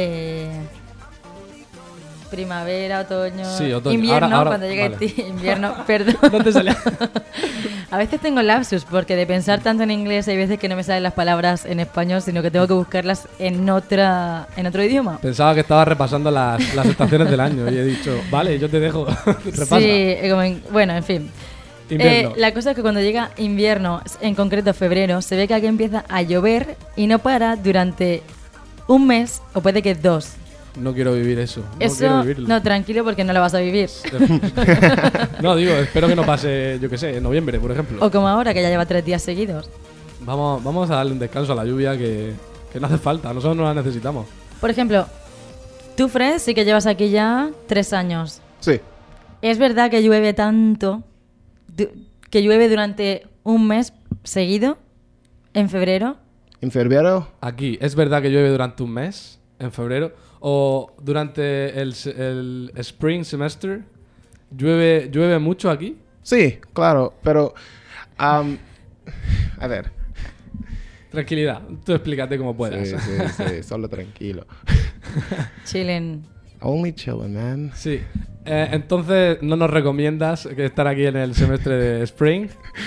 primavera, otoño, Sí, otoño. invierno, Ahora- cuando llega vale. invierno, perdón. No te salía. A veces tengo lapsus porque de pensar tanto en inglés hay veces que no me salen las palabras en español, sino que tengo que buscarlas en otro idioma. Pensaba que estabas repasando las estaciones del año y he dicho, vale, yo te dejo. Repasa. Sí, bueno, en fin. Invierno. La cosa es que cuando llega invierno, en concreto febrero, se ve que aquí empieza a llover y no para durante un mes o puede que 2. No quiero vivir eso. No Eso, quiero vivirlo. no, tranquilo porque no lo vas a vivir. No, digo, espero que no pase, yo qué sé, en noviembre, por ejemplo. O como ahora, que ya lleva 3 días seguidos. Vamos a darle un descanso a la lluvia que no hace falta. Nosotros no la necesitamos. Por ejemplo, tú, Fred, sí que llevas aquí ya 3 años. Sí. ¿Es verdad que llueve tanto, que llueve durante un mes seguido, en febrero? En febrero, Aquí, ¿es verdad que llueve durante un mes, en febrero? ¿O durante el spring semester? ¿Llueve mucho aquí? sí, claro, pero a ver. Tranquilidad, tú explícate como puedas. Sí, solo tranquilo. Chilling. Only chillin', man. Sí. Entonces, ¿no nos recomiendas que estar aquí en el semestre de spring?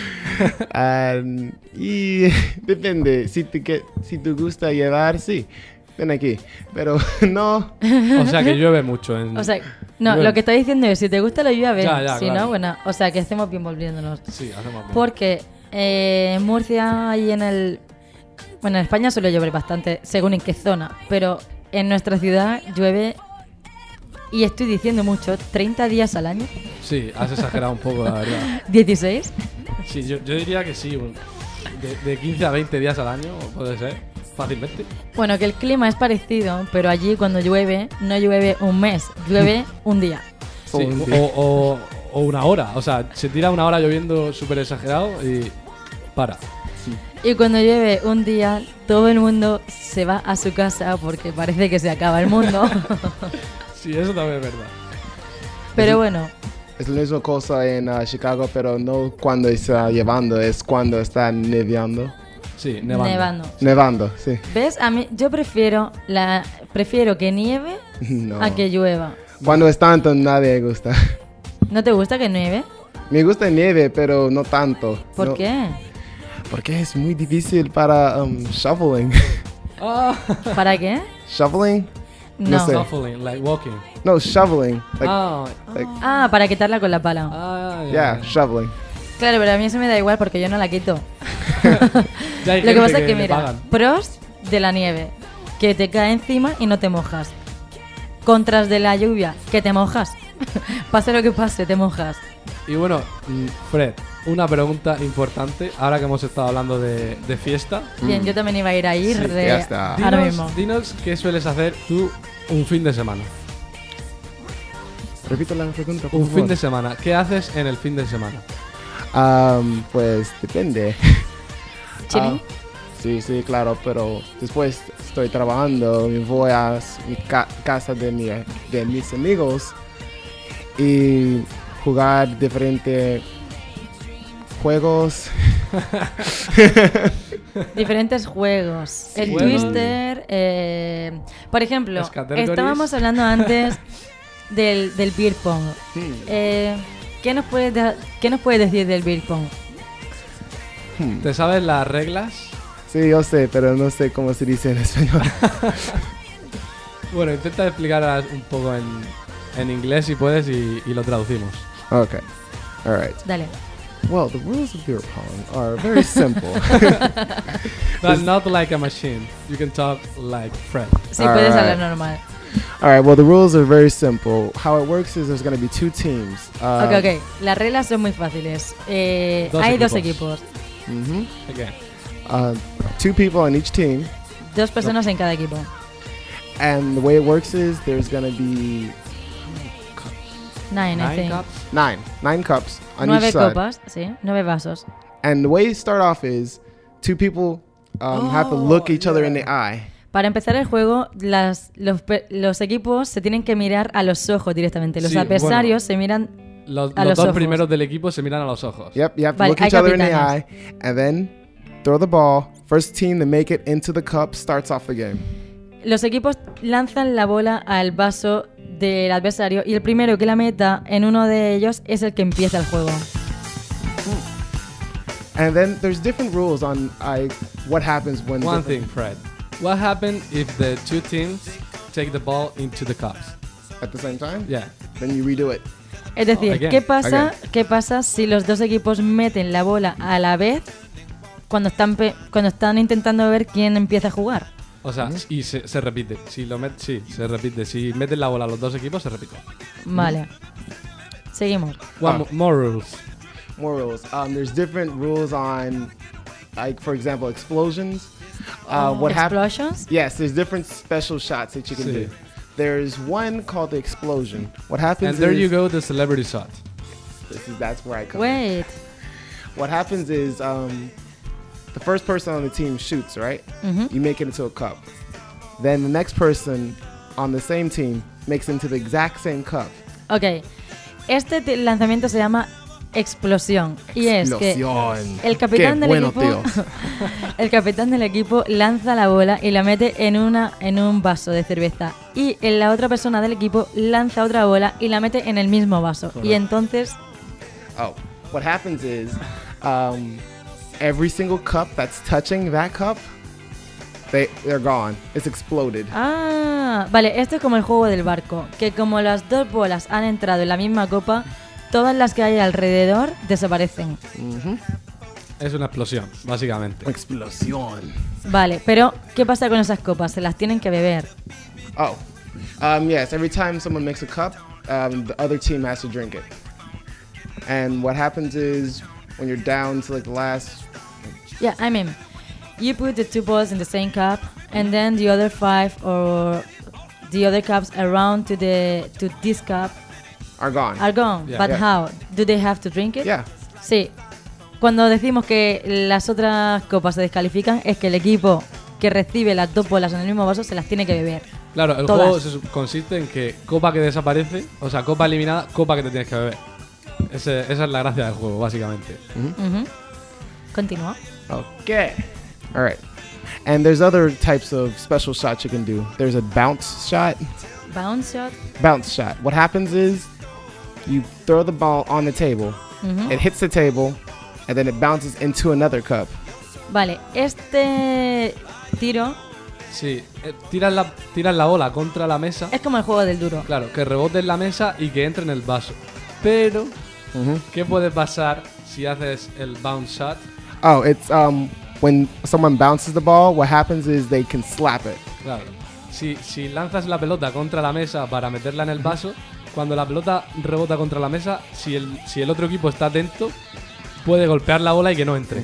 Y depende, si te gusta llevar, sí, ven aquí. Pero no, O sea, que llueve mucho. O sea, no, Llueve. lo que está diciendo es, si te gusta la lluvia, ven. Ya, Si claro. no, bueno, o sea, que hacemos bien volviéndonos. Sí, hacemos bien. Porque en Murcia y Bueno, en España suele llover bastante, según en qué zona. Pero en nuestra ciudad llueve, y estoy diciendo mucho, 30 días al año. Sí, has exagerado un poco, la verdad. 16. Sí, yo diría que sí. De 15 a 20 días al año, puede ser, fácilmente. Bueno, que el clima es parecido, pero allí cuando llueve, no llueve un mes, llueve un día. Sí, Un día. o una hora. O sea, se tira una hora lloviendo súper exagerado y para. Y cuando llueve un día, todo el mundo se va a su casa porque parece que se acaba el mundo. Sí, eso también es verdad. Pero bueno, es la misma cosa en Chicago, pero no cuando está llevando, es cuando está neveando. Sí, nevando. Nevando, sí. ¿Ves? A mí, yo prefiero que nieve No. a que llueva. Cuando es tanto, nadie me gusta. ¿No te gusta que nieve? Me gusta nieve, pero no tanto. ¿Por No, qué? Porque es muy difícil para shoveling. Ah, ¿Para qué? Shoveling? No. sé. shuffling, like walking. No, shoveling. Like, like, Ah, para quitarla con la pala. yeah, shoveling. Claro, pero a mí eso me da igual porque yo no la quito. Ya hay Lo que gente pasa es que, le mira, pagan. pros de la nieve, que te cae encima y no te mojas. Contras de la lluvia, que te mojas. Pase lo que pase, te mojas. Y bueno, Fred, una pregunta importante, ahora que hemos estado hablando de fiesta. Bien, yo también iba a ir ahí Sí, de ya está. ahora mismo. Dinos qué sueles hacer tú un fin de semana. Repito la pregunta, por Un favor. fin de semana. ¿Qué haces en el fin de semana? Pues depende. Chilling. Sí, claro, pero después estoy trabajando, me voy a mi casa de mis amigos y jugar diferentes juegos. Diferentes juegos. El Juegos. Twister. Por ejemplo, Las categories. estábamos hablando antes del beer pong. ¿Qué nos puedes decir del beer pong? ¿Te sabes las reglas? Sí, yo sé, pero no sé cómo se dice en español. Bueno, intenta explicar un poco en inglés si puedes y lo traducimos. Okay. All right. Dale. Well, the rules of beer pong are very simple. But not like a machine. You can talk like Fred. Sí, puedes Alright. hablar normal. All right. Well, the rules are very simple. How it works is there's going to be two teams. Ok. Las reglas son muy fáciles. Hay dos equipos. Mhm. Okay. Two people on each team, Dos personas en cada equipo. and the way it works is there's going to be Nine, I Nine think. cups. nine cups on 9 each side. copas, sí, 9 vasos. And the way you start off is two people have to look each other in the eye. Para empezar el juego, los equipos se tienen que mirar a los ojos directamente. Los Sí, adversarios se miran Los a los dos ojos. primeros del equipo se miran a los ojos. Yep, you have to Vale, look hay each other in the capitanes. eye and then throw the ball. First team to make it into the cup starts off the game. Los equipos lanzan la bola al vaso del adversario y el primero que la meta en uno de ellos es el que empieza el juego. And then there's different rules on what happens when One different- thing, Fred. What happens if the two teams take the ball into the cups? at the same time. Yeah. Then you redo it. Es decir, Again, ¿qué pasa si los dos equipos meten la bola a la vez cuando están intentando ver quién empieza a jugar? O sea, y se repite. Si se repite. Si meten la bola a los dos equipos, se repite. Vale. Seguimos. More rules. More rules. There's different rules on, like for example, explosions. What happens? Explosions? Yes, there's different special shots that you can Sí. do. There's one called the explosion. What happens And there is you go, the celebrity shot. that's where I come. Wait. What happens is the first person on the team shoots, right? You make it into a cup. Then the next person on the same team makes it into the exact same cup. Ok. Lanzamiento se llama explosión. Y es que Explosión. el capitán Qué del bueno, equipo tío. el capitán del equipo lanza la bola y la mete en un vaso de cerveza. Y la otra persona del equipo lanza otra bola y la mete en el mismo vaso. Y entonces Oh, what happens is every single cup that's touching that cup, they're gone. It's exploded. Vale, esto es como el juego del barco, que como las dos bolas han entrado en la misma copa, todas las que hay alrededor desaparecen. Es una explosión, básicamente. Explosión. Vale, pero ¿qué pasa con esas copas? Se las tienen que beber. Oh, yes. Every time someone makes a cup, the other team has to drink it. And what happens is when you're down to like the last, Yeah, I mean, you put the two balls in the same cup, and then the other 5 or the other cups around to this cup are gone. are gone. Yeah. But Yeah. how? Do they have to drink it? Yeah. Sí. Cuando decimos que las otras copas se descalifican, es que el equipo que recibe las dos bolas en el mismo vaso se las tiene que beber. Claro, el Todas. juego consiste en que copa que desaparece, o sea, copa eliminada, copa que te tienes que beber. Esa es la gracia del juego, básicamente. Ujú. Continúa. Okay. All right. And there's other types of special shots you can do. There's a bounce shot. Bounce shot. Bounce shot. What happens is you throw the ball on the table. It hits the table, and then it bounces into another cup. Vale, este tiro Sí, tiras la bola contra la mesa, es como el juego del duro. claro, que rebote en la mesa y que entre en el vaso. Pero, ¿qué puede pasar si haces el bounce shot? Oh, it's when someone bounces the ball, what happens is they can slap it. Claro, si lanzas la pelota contra la mesa para meterla en el vaso, cuando la pelota rebota contra la mesa, si el otro equipo está atento, puede golpear la bola y que no entre.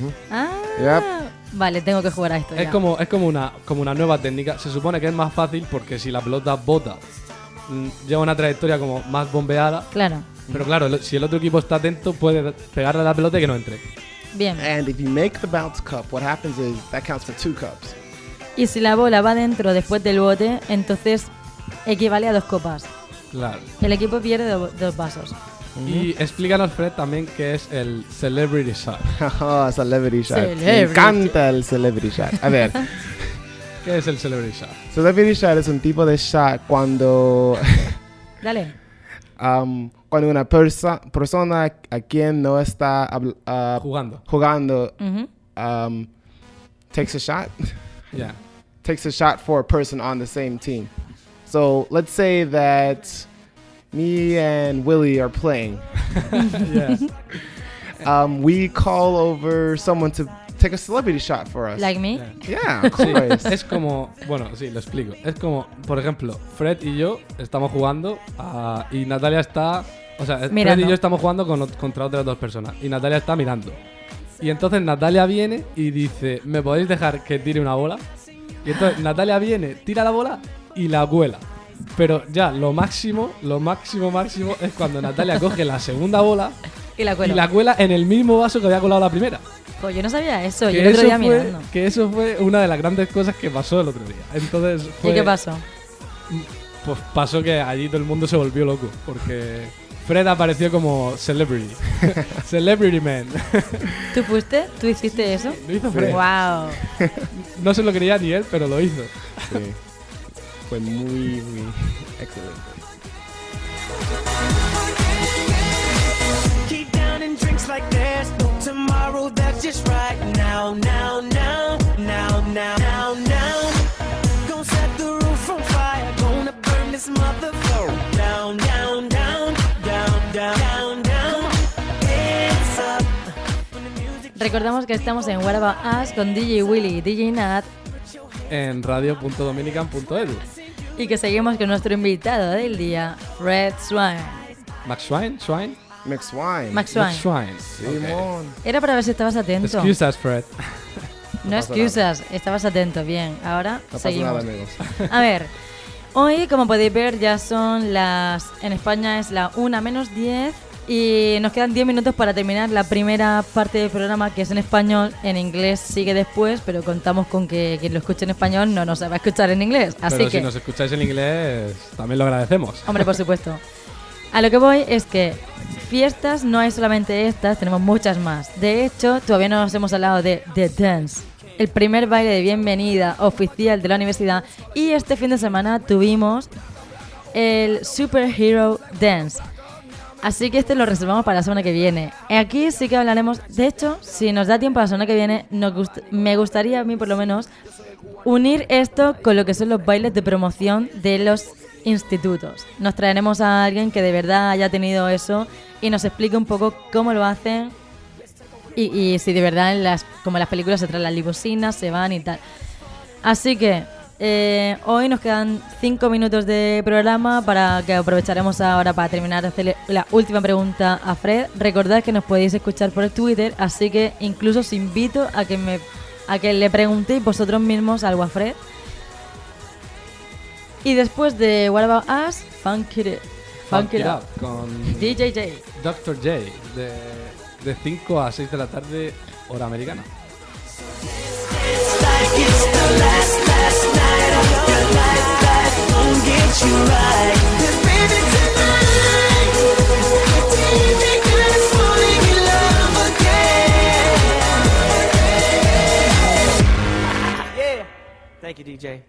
Vale, tengo que jugar a esto. Es ya. como una nueva técnica. Se supone que es más fácil porque si la pelota bota, lleva una trayectoria como más bombeada. Claro. Pero claro, si el otro equipo está atento, puede pegarle a la pelota y que no entre. Bien. And if you make the bounce cup, what happens is that counts for 2 cups. Y si la bola va dentro después del bote, entonces equivale a 2 copas. Claro. El equipo pierde 2 vasos. Y explícanos, Fred, también qué es el Celebrity Shot. Oh, celebrity shot. Me Celebrity. encanta el celebrity shot. A ver, ¿Qué es el Celebrity Shot? celebrity shot es un tipo de shot cuando Dale. Cuando una persona a quien no está Jugando. takes a shot. Yeah. Takes a shot for a person on the same team. So let's say that me and Willie are playing. Yeah. We call over someone to take a celebrity shot for us. Like me. Yeah. Yeah, of Sí, course. es como, bueno, sí, lo explico. Es como, por ejemplo, Fred y yo estamos jugando y Natalia está, o sea, Mirando. Fred y yo estamos jugando contra otras dos personas y Natalia está mirando. Y entonces Natalia viene y dice, ¿me podéis dejar que tire una bola? Y entonces Natalia viene, tira la bola y la cuela. Pero ya lo máximo es cuando Natalia coge la segunda bola Y la y cuelo. la cuela en el mismo vaso que había colado la primera. Pues yo no sabía eso, yo Que el otro día fue, mirando. que eso fue una de las grandes cosas que pasó el otro día. Entonces ¿Y qué pasó? Pues pasó que allí todo el mundo se volvió loco porque Fred apareció como celebrity. Celebrity man. ¿Tú fuiste? ¿Tú hiciste eso? Lo hizo Fred. Wow. No se lo creía ni él, pero lo hizo. Sí. Fue muy excelente. Keep down and drinks like there's no tomorrow. That's just right now. Gonna set the roof on fire. Gonna burn this motherfucker down. Hands up. Recordamos que estamos en What About Us con DJ Willy y DJ Nat En radio.dominican.edu. y que seguimos con nuestro invitado del día, Fred Swan. Max Schwein? Schwein? Max Wine. Max Swan. Max Schwein. Simón. Era para ver si estabas atento. Excuse us, Fred. No excusas, estabas atento. Bien, ahora No pasa seguimos. nada, amigos. A ver, hoy, como podéis ver, ya son en España es la 1:10 y nos quedan 10 minutos para terminar la primera parte del programa, que es en español. En inglés sigue después, pero contamos con que quien lo escuche en español no nos va a escuchar en inglés. Así Pero que, si nos escucháis en inglés, también lo agradecemos. hombre, por supuesto. A lo que voy es que fiestas no hay solamente estas, tenemos muchas más. De hecho, todavía no nos hemos hablado de The Dance, el primer baile de bienvenida oficial de la universidad. Y este fin de semana tuvimos el Superhero Dance. Así que este lo reservamos para la semana que viene. Aquí sí que hablaremos. De hecho, si nos da tiempo a la semana que viene, me gustaría a mí por lo menos unir esto con lo que son los bailes de promoción de los institutos. Nos traeremos a alguien que de verdad haya tenido eso y nos explique un poco cómo lo hacen y si de verdad como en las películas se traen las limusinas, se van y tal. Así que hoy nos quedan 5 minutos de programa para que aprovecharemos ahora para terminar de hacerle la última pregunta a Fred. Recordad que nos podéis escuchar por Twitter, así que incluso os invito a que le preguntéis vosotros mismos algo a Fred. Y después de What About Us, Funk It Up con DJ J. Dr. J de 5 a 6 de la tarde, hora americana. Like it's the last night of your life. Won't get you right. 'Cause baby, tonight, DJ girl is falling in love again. Yeah. Thank you, DJ.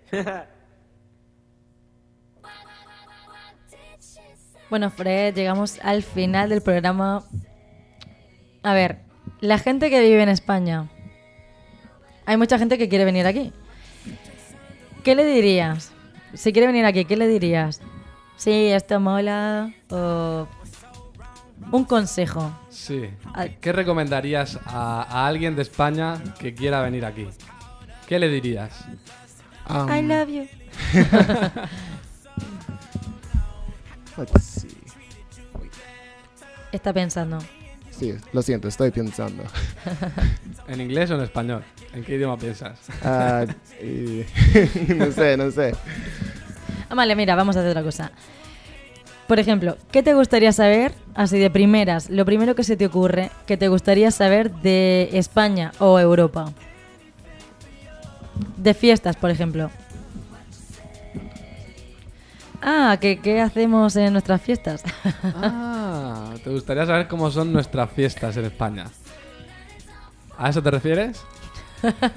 Bueno, Fred, llegamos al final del programa. A ver, la gente que vive en España, hay mucha gente que quiere venir aquí. ¿Qué le dirías? Si quiere venir aquí, ¿qué le dirías? Sí, esto mola. O un consejo. Sí. ¿Qué recomendarías a alguien de España que quiera venir aquí? ¿Qué le dirías? I love you. Let's see. Está pensando. Sí, lo siento, estoy pensando. ¿En inglés o en español? ¿En qué idioma piensas? No sé. Vale, mira, vamos a hacer otra cosa. Por ejemplo, ¿qué te gustaría saber, así de primeras, lo primero que se te ocurre, que te gustaría saber de España o Europa? De fiestas, por ejemplo. ¿Qué hacemos en nuestras fiestas? ¿Te gustaría saber cómo son nuestras fiestas en España? ¿A eso te refieres?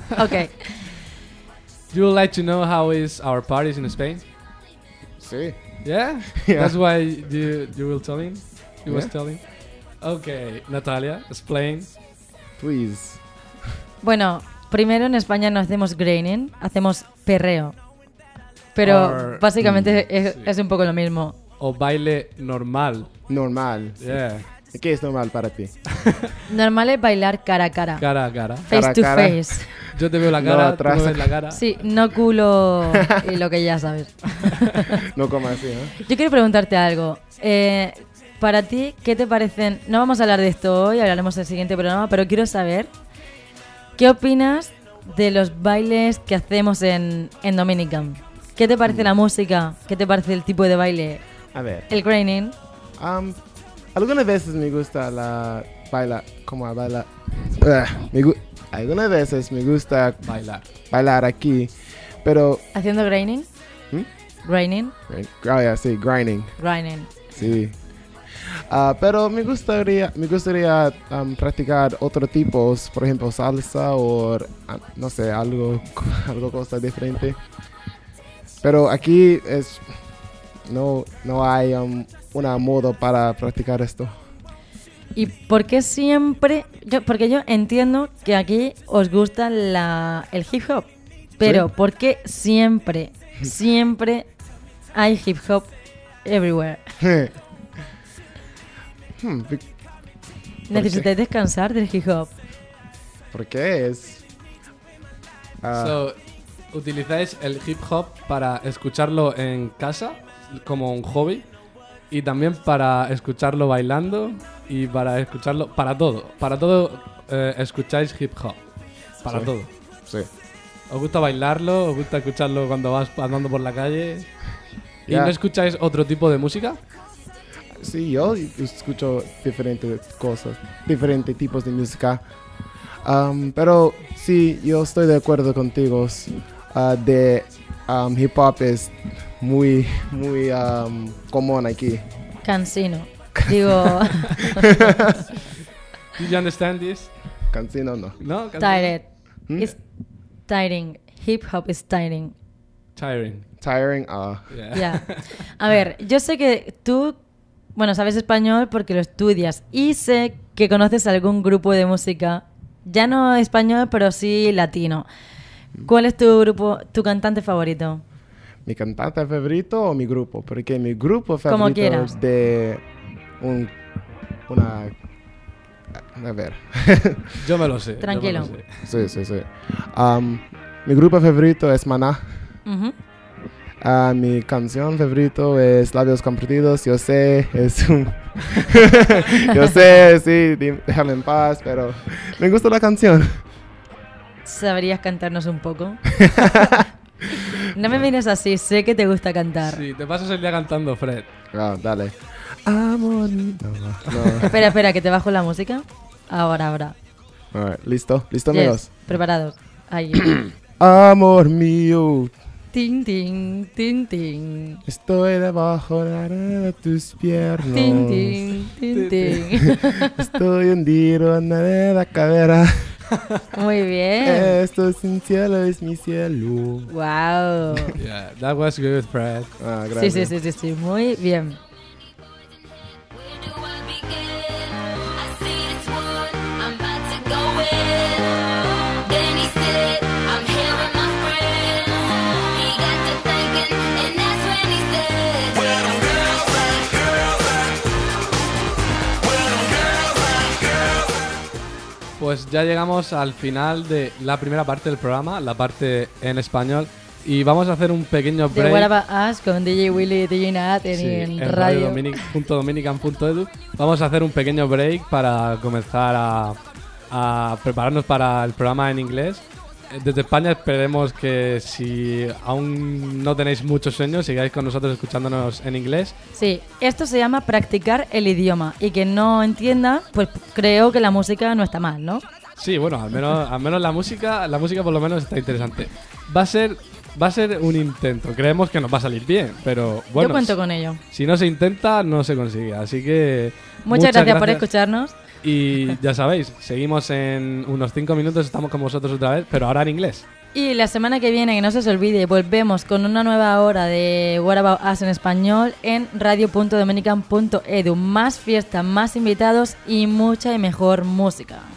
Ok. You would like to know how is our parties in Spain? Sí. Yeah? Yeah. That's why you will telling? You was Yeah. telling? Okay, Natalia, explain. Please. Bueno, primero en España no hacemos graining, hacemos perreo. Pero Or- básicamente sí. es un poco lo mismo. O baile normal. Normal. Yeah. ¿Qué es normal para ti? Normal es bailar cara a cara. Cara a cara. Face Cara a to cara. face. Yo te veo la No, cara, tú atrás. me ves la cara. Sí, no culo y lo que ya sabes. No como así, ¿no? Yo quiero preguntarte algo. Para ti, ¿qué te parecen? No vamos a hablar de esto hoy, hablaremos en el siguiente programa, pero quiero saber ¿qué opinas de los bailes que hacemos en Dominican? ¿Qué te parece la música? ¿Qué te parece el tipo de baile? A ver. El graining. Algunas veces me gusta la baila, como baila. Algunas veces me gusta Bailar. bailar aquí, pero ¿Haciendo graining? ¿Mm? Graining. sí, grinding, Grinding. sí. Pero me gustaría practicar otros tipos, por ejemplo salsa o no sé, algo cosa diferente. Pero aquí no hay una modo para practicar esto. ¿Y por qué siempre? Porque yo entiendo que aquí os gusta el hip hop, pero Sí. ¿por qué siempre hay hip hop everywhere? Necesitáis descansar del hip hop. ¿Por qué es? So, ¿utilizáis el hip hop para escucharlo en casa como un hobby? Y también para escucharlo bailando y para escucharlo... Para todo escucháis hip hop. Para Sí. todo. Sí. ¿Os gusta bailarlo? ¿Os gusta escucharlo cuando vas andando por la calle? ¿Y Ya. no escucháis otro tipo de música? Sí, yo escucho diferentes cosas, diferentes tipos de música. Pero sí, yo estoy de acuerdo contigo. Hip hop es muy común aquí. Cansino. Digo, Do you understand this? Cansino no. No? tired. Hmm? It's tiring. Hip hop is tiring. Tiring. Tiring. Yeah. Ya. A ver, yo sé que tú, bueno, sabes español porque lo estudias y sé que conoces algún grupo de música, ya no español, pero sí latino. ¿Cuál es tu cantante favorito? ¿Mi cantante favorito o mi grupo? Porque mi grupo Como favorito quieras. es de una... A ver. Yo me lo sé. yo me Tranquilo. lo sé. Sí. Mi grupo favorito es Maná. Ujú. Mi canción favorito es Labios Compartidos. Yo sé, es un... Yo sé, sí, déjame en paz, pero me gusta la canción. ¿Sabrías cantarnos un poco? No me mires así, sé que te gusta cantar. Sí, te pasas el día cantando, Fred. Dale. Amor. No. Espera, que te bajo la música. Ahora. Alright, ¿listo? ¿Listo, Yes, amigos? preparados. Ahí. Amor mío, Tin, tin, tin, tin. estoy debajo de tus piernas. Tin, tin, tin, tin. Estoy hundido en la cadera. Muy bien. Esto sin cielo es mi cielo. Wow. Yeah, that was good, Fred. Gracias. Sí, muy bien. Where do I begin? I see it's one I'm about to go in. Then he said, I'm here with my friends. He got to thinking, and that's when he said, Where them girls at, girls at? Where them girls at, girls at? Pues ya llegamos al final de la primera parte del programa, la parte en español. Y vamos a hacer un pequeño De break. What About Us con DJ Willy y DJ Nat Sí, en en radio. radio.dominican.edu. Vamos a hacer un pequeño break para comenzar a prepararnos para el programa en inglés. Desde España esperemos que si aún no tenéis muchos sueños, sigáis con nosotros escuchándonos en inglés. Sí, esto se llama practicar el idioma. Y quien no entienda, pues creo que la música no está mal, ¿no? Sí, bueno, al menos la música por lo menos está interesante. Va a ser un intento. Creemos que nos va a salir bien, pero bueno, Yo cuento con ello. si no se intenta, no se consigue. Así que Muchas gracias por escucharnos. Y ya sabéis, seguimos en unos 5 minutos, estamos con vosotros otra vez, pero ahora en inglés. Y la semana que viene, que no se os olvide, volvemos con una nueva hora de What About Us en español en radio.dominican.edu. Más fiesta, más invitados y mucha y mejor música.